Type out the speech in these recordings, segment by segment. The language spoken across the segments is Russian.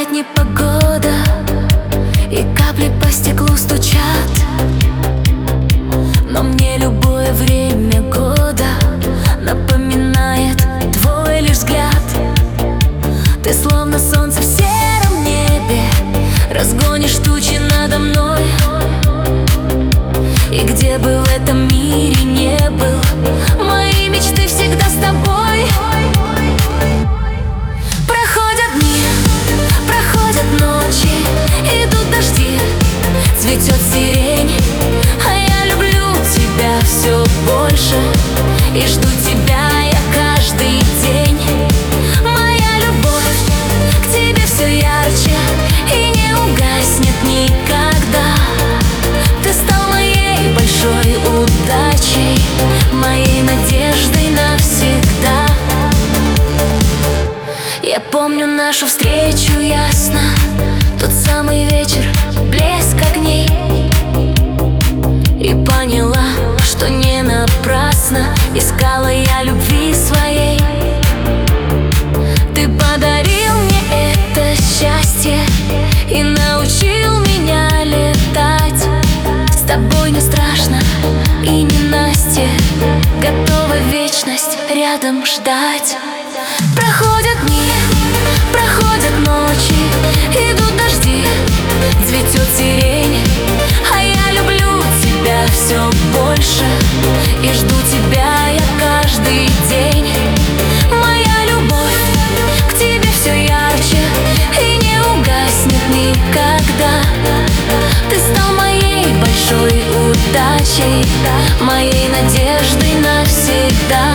Бывает непогода, и капли по стеклу стучат, но мне любое время года напоминает твой лишь взгляд. Ты словно солнце в сером небе, разгонишь тучи надо мной. И где бы в этом мире не был, мои мечты всегда с тобой. Проходят дни, проходят ночи, идут дожди, цветет сирень, а я люблю тебя все больше и жду тебя я каждый день. Моя любовь к тебе все ярче и не угаснет никогда. Ты стал моей большой удачей, моей надеждой навсегда. Я помню нашу встречу ясно, тот самый вечер, блеск огней. И поняла, что не напрасно искала я любви своей. Ты подарил мне это счастье и научил меня летать. С тобой не страшно и не Настя, готова вечность рядом ждать. Проходят дни, проходят ночи, идут дожди, цветет сирень, а я люблю тебя все больше и жду тебя я каждый день. Моя любовь к тебе все ярче и не угаснет никогда. Ты стал моей большой удачей, моей надеждой навсегда.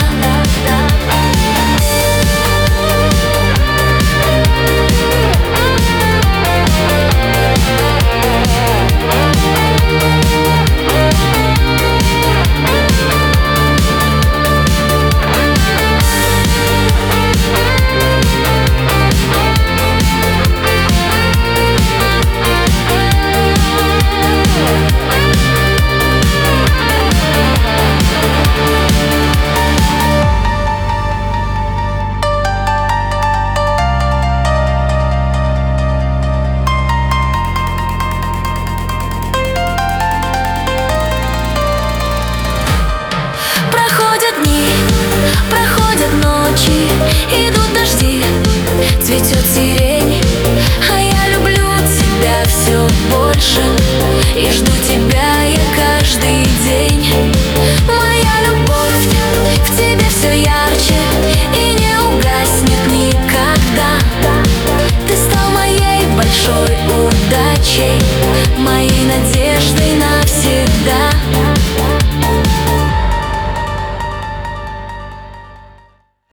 Проходят ночи, идут дожди, цветет